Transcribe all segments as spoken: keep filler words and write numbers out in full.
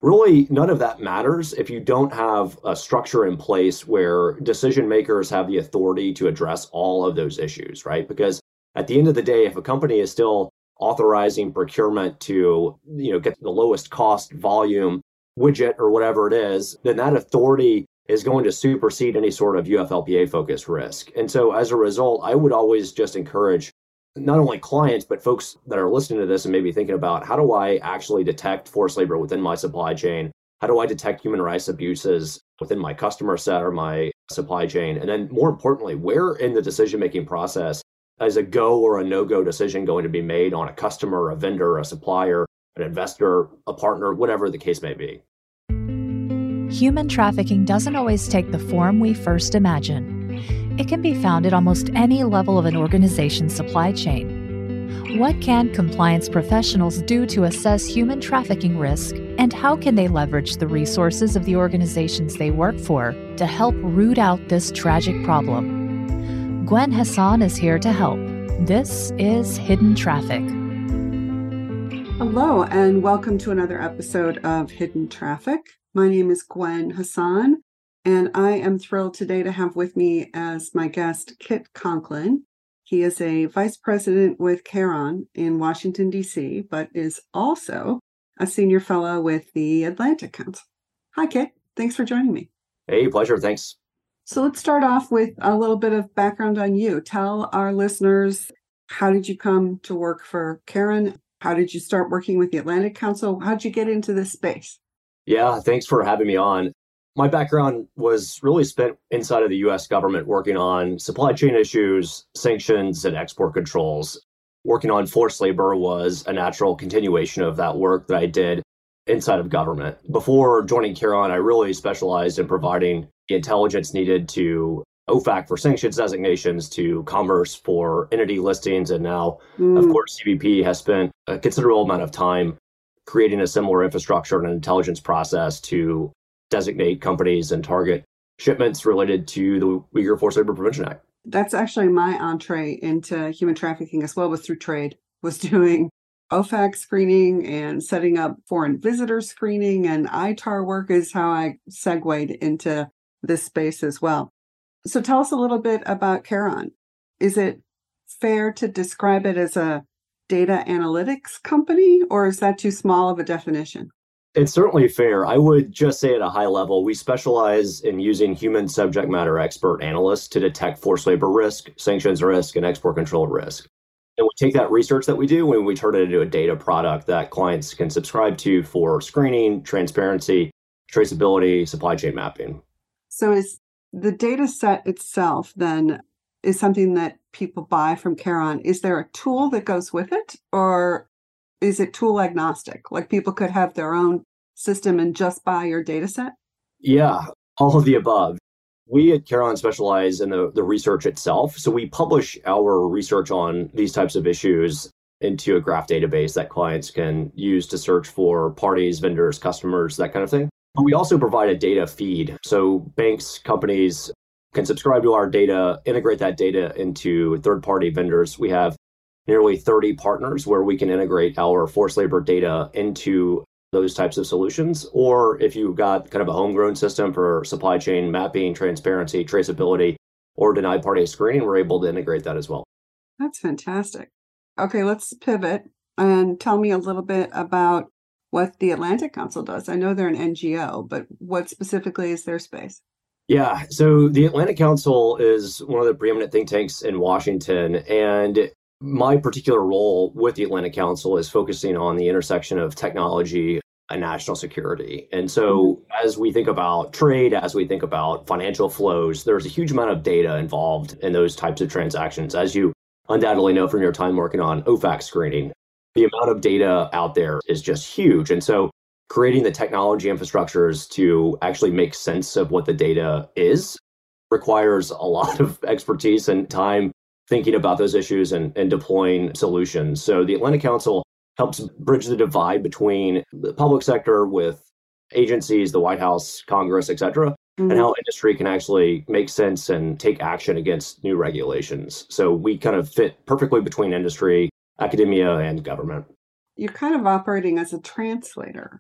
really none of that matters if you don't have a structure in place where decision makers have the authority to address all of those issues, right? Because at the end of the day, if a company is still authorizing procurement to, you know, get the lowest cost volume widget or whatever it is, then that authority is going to supersede any sort of U F L P A focused risk. And so as a result, I would always just encourage not only clients, but folks that are listening to this and maybe thinking about, how do I actually detect forced labor within my supply chain? How do I detect human rights abuses within my customer set or my supply chain? And then more importantly, where in the decision-making process is a go or a no-go decision going to be made on a customer, a vendor, a supplier, an investor, a partner, whatever the case may be? Human trafficking doesn't always take the form we first imagine. It can be found at almost any level of an organization's supply chain. What can compliance professionals do to assess human trafficking risk, and how can they leverage the resources of the organizations they work for to help root out this tragic problem? Gwen Hassan is here to help. This is Hidden Traffic. Hello, and welcome to another episode of Hidden Traffic. My name is Gwen Hassan, and I am thrilled today to have with me as my guest Kit Conklin. He is a vice president with Kharon in Washington, D C, but is also a senior fellow with the Atlantic Council. Hi, Kit. Thanks for joining me. Hey, pleasure. Thanks. So let's start off with a little bit of background on you. Tell our listeners, how did you come to work for Kharon? How did you start working with the Atlantic Council? How did you get into this space? Yeah, thanks for having me on. My background was really spent inside of the U S government working on supply chain issues, sanctions, and export controls. Working on forced labor was a natural continuation of that work that I did inside of government. Before joining Kharon, I really specialized in providing the intelligence needed to O FAC for sanctions designations, to Commerce for entity listings, and now, mm. of course, C B P has spent a considerable amount of time creating a similar infrastructure and an intelligence process to designate companies and target shipments related to the Uyghur Forced Labor Prevention Act. That's actually my entree into human trafficking as well, was through trade, was doing O FAC screening and setting up foreign visitor screening, and I T A R work is how I segued into this space as well. So tell us a little bit about Kharon. Is it fair to describe it as a data analytics company, or is that too small of a definition? It's certainly fair. I would just say at a high level, we specialize in using human subject matter expert analysts to detect forced labor risk, sanctions risk, and export control risk. And we take that research that we do and we turn it into a data product that clients can subscribe to for screening, transparency, traceability, supply chain mapping. So is the data set itself then is something that people buy from Kharon? Is there a tool that goes with it, or is it tool agnostic? Like people could have their own system and just buy your data set? Yeah, all of the above. We at Kharon specialize in the, the research itself. So we publish our research on these types of issues into a graph database that clients can use to search for parties, vendors, customers, that kind of thing. But we also provide a data feed. So banks, companies can subscribe to our data, integrate that data into third-party vendors. We have nearly thirty partners where we can integrate our forced labor data into those types of solutions. Or if you've got kind of a homegrown system for supply chain mapping, transparency, traceability, or denied party screening, we're able to integrate that as well. That's fantastic. Okay, let's pivot and tell me a little bit about what the Atlantic Council does. I know they're an N G O, but what specifically is their space? Yeah, so the Atlantic Council is one of the preeminent think tanks in Washington, and my particular role with the Atlantic Council is focusing on the intersection of technology and national security. And so as we think about trade, as we think about financial flows, there's a huge amount of data involved in those types of transactions. As you undoubtedly know from your time working on O FAC screening, the amount of data out there is just huge. And so creating the technology infrastructures to actually make sense of what the data is requires a lot of expertise and time thinking about those issues and, and deploying solutions. So the Atlantic Council helps bridge the divide between the public sector with agencies, the White House, Congress, et cetera, mm-hmm. and how industry can actually make sense and take action against new regulations. So we kind of fit perfectly between industry, academia, and government. You're kind of operating as a translator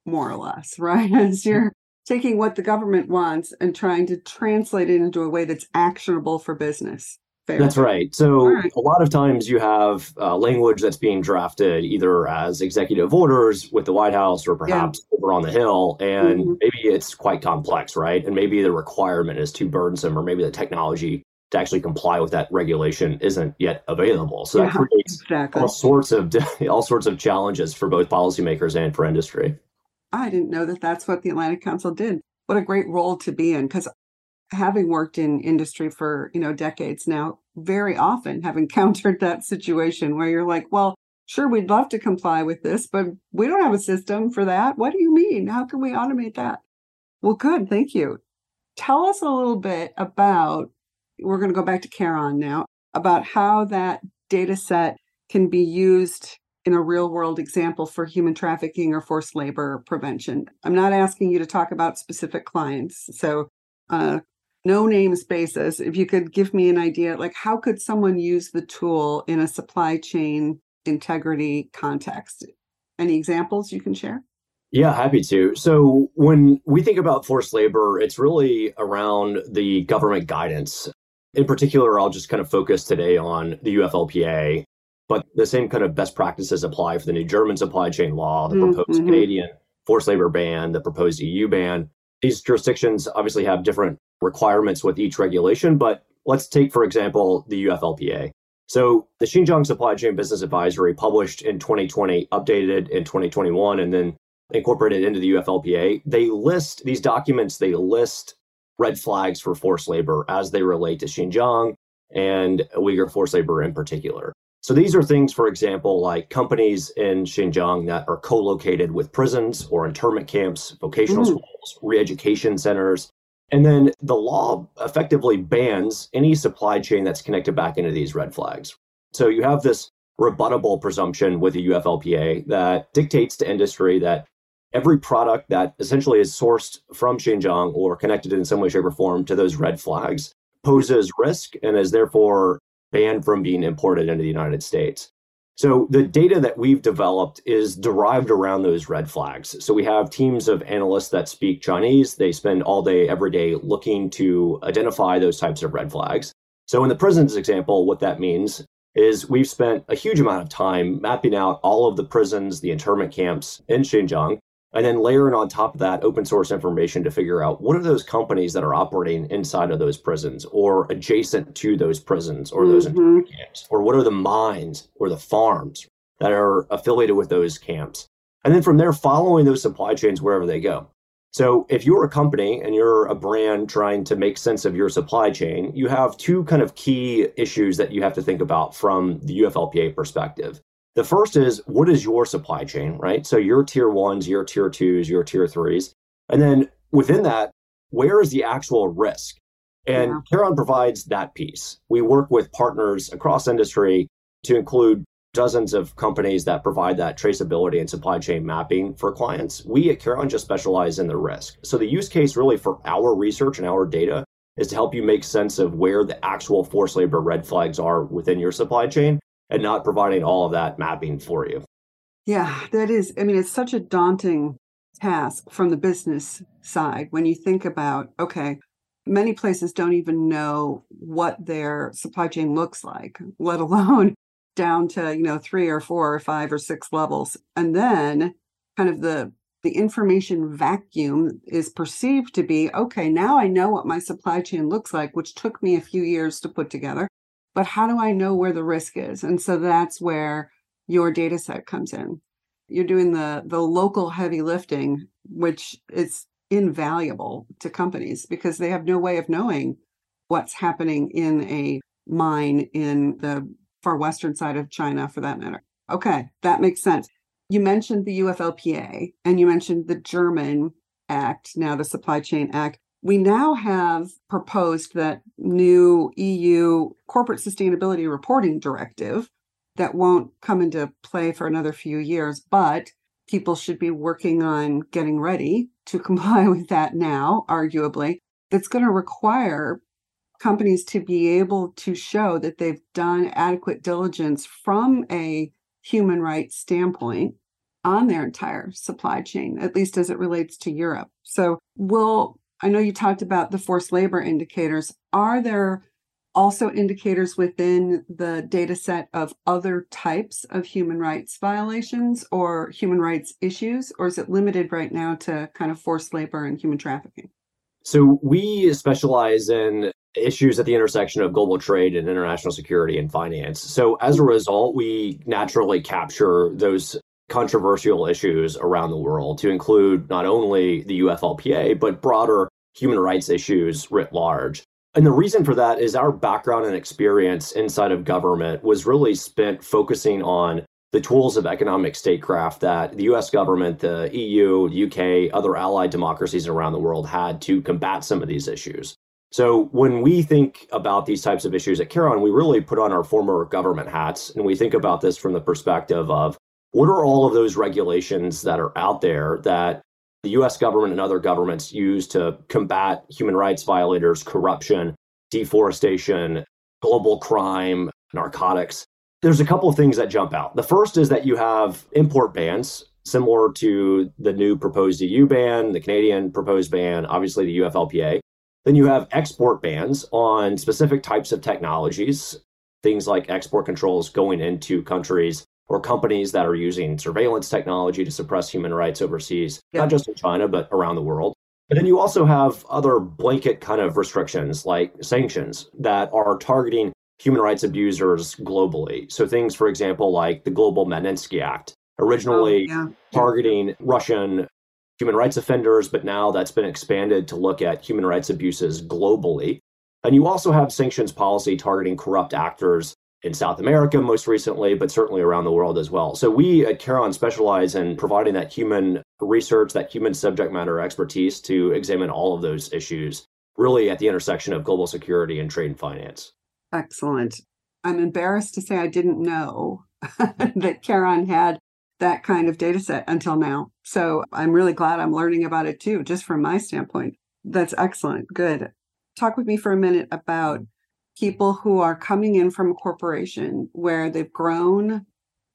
more or less, right? As you're taking what the government wants and trying to translate it into a way that's actionable for business. Fair. That's right. All So right. a lot of times you have uh, language that's being drafted either as executive orders with the White House or Yeah. perhaps over on the Hill, and Mhm. maybe it's quite complex, right? And maybe the requirement is too burdensome, or maybe the technology to actually comply with that regulation isn't yet available. So that Yeah, creates exactly. all sorts of all sorts of challenges for both policymakers and for industry. I didn't know that that's what the Atlantic Council did. What a great role to be in, because having worked in industry for, you know, decades now, very often have encountered that situation where you're like, well, sure, we'd love to comply with this, but we don't have a system for that. What do you mean? How can we automate that? Well, good. Thank you. Tell us a little bit about, we're going to go back to Charon now, about how that data set can be used in a real world example for human trafficking or forced labor prevention. I'm not asking you to talk about specific clients. So, uh, no names basis, if you could give me an idea, like how could someone use the tool in a supply chain integrity context? Any examples you can share? Yeah, happy to. So when we think about forced labor, it's really around the government guidance. In particular, I'll just kind of focus today on the U F L P A, but the same kind of best practices apply for the new German supply chain law, the proposed Mm-hmm. Canadian forced labor ban, the proposed E U ban. These jurisdictions obviously have different requirements with each regulation, but let's take, for example, the U F L P A. So the Xinjiang Supply Chain Business Advisory, published in twenty twenty, updated in twenty twenty-one, and then incorporated into the U F L P A, they list these documents, they list red flags for forced labor as they relate to Xinjiang and Uyghur forced labor in particular. So these are things, for example, like companies in Xinjiang that are co-located with prisons or internment camps, vocational Mm. schools, re-education centers. And then the law effectively bans any supply chain that's connected back into these red flags. So you have this rebuttable presumption with the U F L P A that dictates to industry that every product that essentially is sourced from Xinjiang or connected in some way, shape, or form to those red flags poses risk and is therefore banned from being imported into the United States. So the data that we've developed is derived around those red flags. So we have teams of analysts that speak Chinese. They spend all day, every day looking to identify those types of red flags. So in the prisons example, what that means is we've spent a huge amount of time mapping out all of the prisons, the internment camps in Xinjiang, and then layering on top of that open source information to figure out what are those companies that are operating inside of those prisons or adjacent to those prisons or those Mhm. internment camps, or what are the mines or the farms that are affiliated with those camps. And then from there, following those supply chains wherever they go. So if you're a company and you're a brand trying to make sense of your supply chain, you have two kind of key issues that you have to think about from the U F L P A perspective. The first is, what is your supply chain, right? So your tier ones, your tier twos, your tier threes. And then within that, where is the actual risk? And Yeah. Charon provides that piece. We work with partners across industry to include dozens of companies that provide that traceability and supply chain mapping for clients. We at Charon just specialize in the risk. So the use case really for our research and our data is to help you make sense of where the actual forced labor red flags are within your supply chain, and not providing all of that mapping for you. Yeah, that is, I mean, it's such a daunting task from the business side when you think about, okay, many places don't even know what their supply chain looks like, let alone down to, you know, three or four or five or six levels. And then kind of the the information vacuum is perceived to be, okay, now I know what my supply chain looks like, which took me a few years to put together. But how do I know where the risk is? And so that's where your data set comes in. You're doing the the local heavy lifting, which is invaluable to companies because they have no way of knowing what's happening in a mine in the far western side of China, for that matter. Okay, that makes sense. You mentioned the U F L P A and you mentioned the German Act, now the Supply Chain Act. We now have proposed that new E U corporate sustainability reporting directive that won't come into play for another few years, but people should be working on getting ready to comply with that now, arguably. That's going to require companies to be able to show that they've done adequate diligence from a human rights standpoint on their entire supply chain, at least as it relates to Europe. So will, I know you talked about the forced labor indicators. Are there also indicators within the data set of other types of human rights violations or human rights issues, or is it limited right now to kind of forced labor and human trafficking? So we specialize in issues at the intersection of global trade and international security and finance. So as a result, we naturally capture those controversial issues around the world to include not only the U F L P A, but broader human rights issues writ large. And the reason for that is our background and experience inside of government was really spent focusing on the tools of economic statecraft that the U S government, the E U, the U K, other allied democracies around the world had to combat some of these issues. So when we think about these types of issues at Kharon, we really put on our former government hats, and we think about this from the perspective of what are all of those regulations that are out there that the U S government and other governments use to combat human rights violators, corruption, deforestation, global crime, narcotics. There's a couple of things that jump out. The first is that you have import bans, similar to the new proposed E U ban, the Canadian proposed ban, obviously the U F L P A. Then you have export bans on specific types of technologies, things like export controls going into countries or companies that are using surveillance technology to suppress human rights overseas, yeah. Not just in China, but around the world. But then you also have other blanket kind of restrictions like sanctions that are targeting human rights abusers globally. So things, for example, like the Global Magnitsky Act, originally oh, yeah. targeting Russian human rights offenders, but now that's been expanded to look at human rights abuses globally. And you also have sanctions policy targeting corrupt actors in South America most recently, but certainly around the world as well. So we at Kharon specialize in providing that human research, that human subject matter expertise to examine all of those issues, really at the intersection of global security and trade and finance. Excellent. I'm embarrassed to say I didn't know that Kharon had that kind of data set until now. So I'm really glad I'm learning about it too, just from my standpoint. That's excellent. Good. Talk with me for a minute about people who are coming in from a corporation where they've grown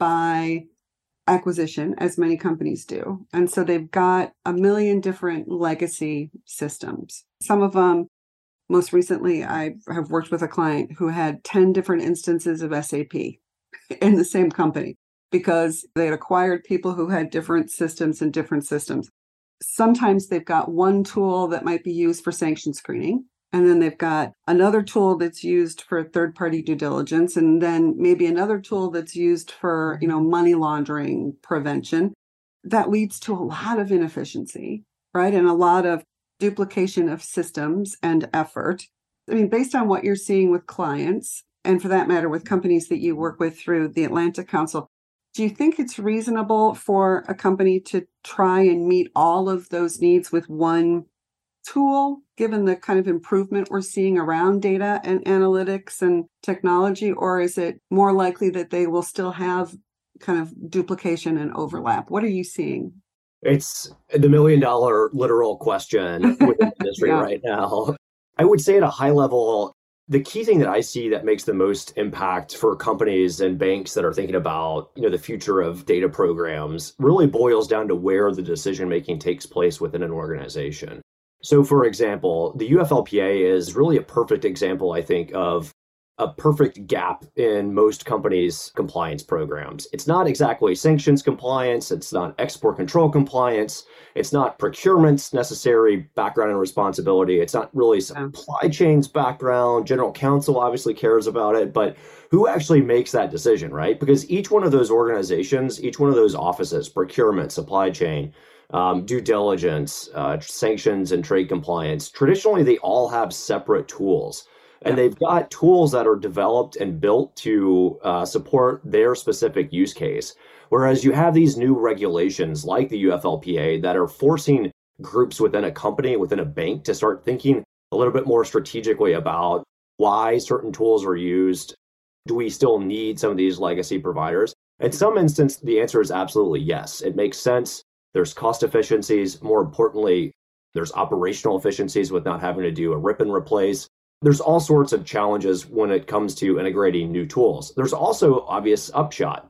by acquisition, as many companies do. And so they've got a million different legacy systems. Some of them, most recently, I have worked with a client who had ten different instances of S A P in the same company because they had acquired people who had different systems and different systems. Sometimes they've got one tool that might be used for sanction screening. And then they've got another tool that's used for third-party due diligence, and then maybe another tool that's used for, you know, money laundering prevention. That leads to a lot of inefficiency, right? And a lot of duplication of systems and effort. I mean, based on what you're seeing with clients, and for that matter, with companies that you work with through the Atlantic Council, do you think it's reasonable for a company to try and meet all of those needs with one tool, given the kind of improvement we're seeing around data and analytics and technology, or is it more likely that they will still have kind of duplication and overlap? What are you seeing? It's the million dollar literal question within the industry yeah. right now. I would say at a high level, the key thing that I see that makes the most impact for companies and banks that are thinking about, you know, the future of data programs really boils down to where the decision making takes place within an organization. So, for example, the U F L P A is really a perfect example, I think, of a perfect gap in most companies' compliance programs. It's not exactly sanctions compliance. It's not export control compliance. It's not procurement's necessary background and responsibility. It's not really supply chains background. General counsel obviously cares about it, but who actually makes that decision, right? Because each one of those organizations, each one of those offices, procurement, supply chain, Um, due diligence, uh, sanctions, and trade compliance, traditionally, they all have separate tools. And yeah. they've got tools that are developed and built to uh, support their specific use case. Whereas you have these new regulations like the U F L P A that are forcing groups within a company, within a bank, to start thinking a little bit more strategically about why certain tools are used. Do we still need some of these legacy providers? In some instance, the answer is absolutely yes. It makes sense. There's cost efficiencies. More importantly, there's operational efficiencies with not having to do a rip and replace. There's all sorts of challenges when it comes to integrating new tools. There's also obvious upshot, but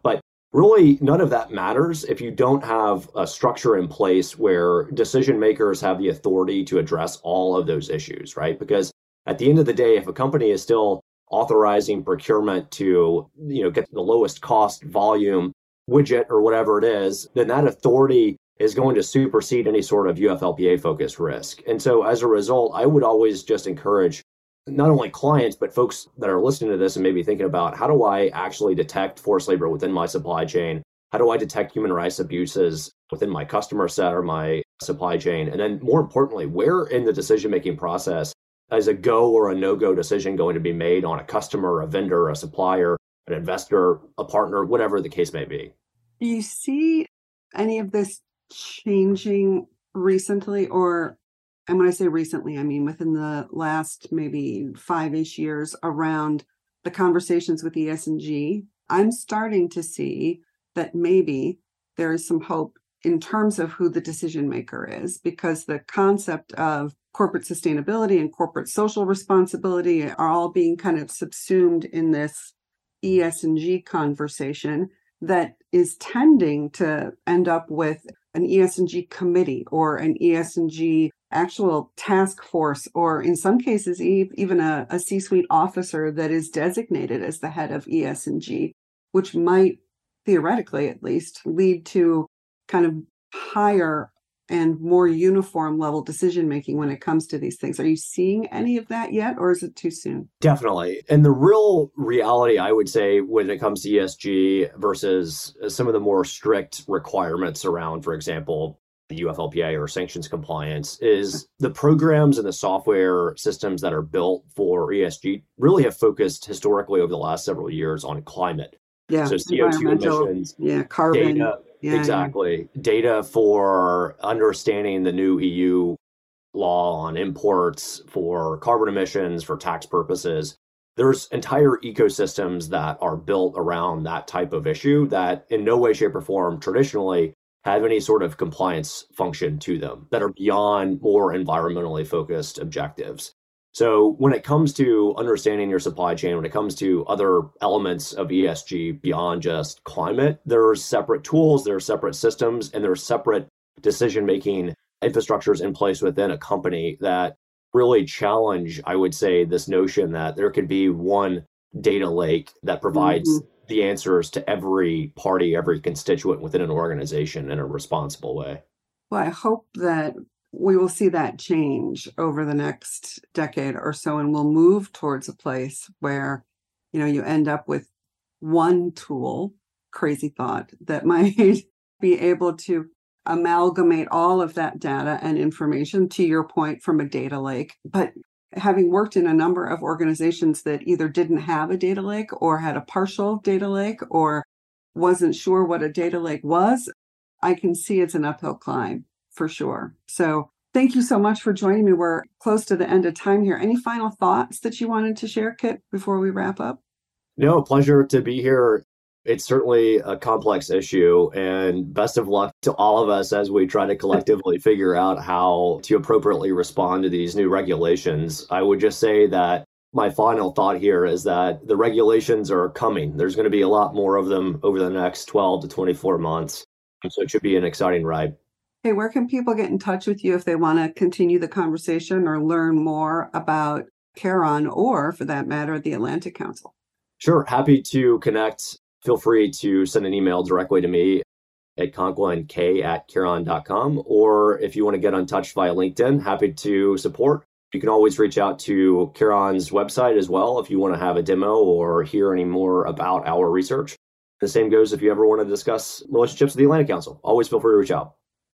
really none of that matters if you don't have a structure in place where decision makers have the authority to address all of those issues, right? Because at the end of the day, if a company is still authorizing procurement to, you know, get the lowest cost volume widget or whatever it is, then that authority is going to supersede any sort of U F L P A focused risk. And so as a result, I would always just encourage not only clients, but folks that are listening to this and maybe thinking about, how do I actually detect forced labor within my supply chain? How do I detect human rights abuses within my customer set or my supply chain? And then more importantly, where in the decision-making process is a go or a no-go decision going to be made on a customer, a vendor, a supplier, an investor, a partner, whatever the case may be? Do you see any of this changing recently? Or, and when I say recently, I mean within the last maybe five-ish years around the conversations with E S and G? I'm starting to see that maybe there is some hope in terms of who the decision maker is, because the concept of corporate sustainability and corporate social responsibility are all being kind of subsumed in this E S and G conversation that is tending to end up with an E S and G committee or an E S and G actual task force, or in some cases, even a, a C-suite officer that is designated as the head of E S and G, which might theoretically at least lead to kind of higher and more uniform level decision making when it comes to these things. Are you seeing any of that yet, or is it too soon? Definitely. And the real reality, I would say, when it comes to E S G versus some of the more strict requirements around, for example, the U F L P A or sanctions compliance, is the programs and the software systems that are built for E S G really have focused historically over the last several years on climate. Yeah, so C O two emissions, yeah, carbon, data, yeah, exactly. Yeah. Data for understanding the new E U law on imports, for carbon emissions, for tax purposes. There's entire ecosystems that are built around that type of issue that in no way, shape, or form traditionally have any sort of compliance function to them, that are beyond more environmentally focused objectives. So when it comes to understanding your supply chain, when it comes to other elements of E S G beyond just climate, there are separate tools, there are separate systems, and there are separate decision-making infrastructures in place within a company that really challenge, I would say, this notion that there could be one data lake that provides mm-hmm. the answers to every party, every constituent within an organization in a responsible way. Well, I hope that we will see that change over the next decade or so, and we'll move towards a place where, you know, you end up with one tool, crazy thought, that might be able to amalgamate all of that data and information, to your point, from a data lake. But having worked in a number of organizations that either didn't have a data lake or had a partial data lake or wasn't sure what a data lake was, I can see it's an uphill climb for sure. So thank you so much for joining me. We're close to the end of time here. Any final thoughts that you wanted to share, Kit, before we wrap up? No, pleasure to be here. It's certainly a complex issue, and best of luck to all of us as we try to collectively figure out how to appropriately respond to these new regulations. I would just say that my final thought here is that the regulations are coming. There's going to be a lot more of them over the next twelve to twenty-four months. So it should be an exciting ride. Hey, where can people get in touch with you if they want to continue the conversation or learn more about Kharon or, for that matter, the Atlantic Council? Sure. Happy to connect. Feel free to send an email directly to me at conklin k at kharon dot com. Or if you want to get in touch via LinkedIn, happy to support. You can always reach out to Kharon's website as well if you want to have a demo or hear any more about our research. The same goes if you ever want to discuss relationships with the Atlantic Council. Always feel free to reach out.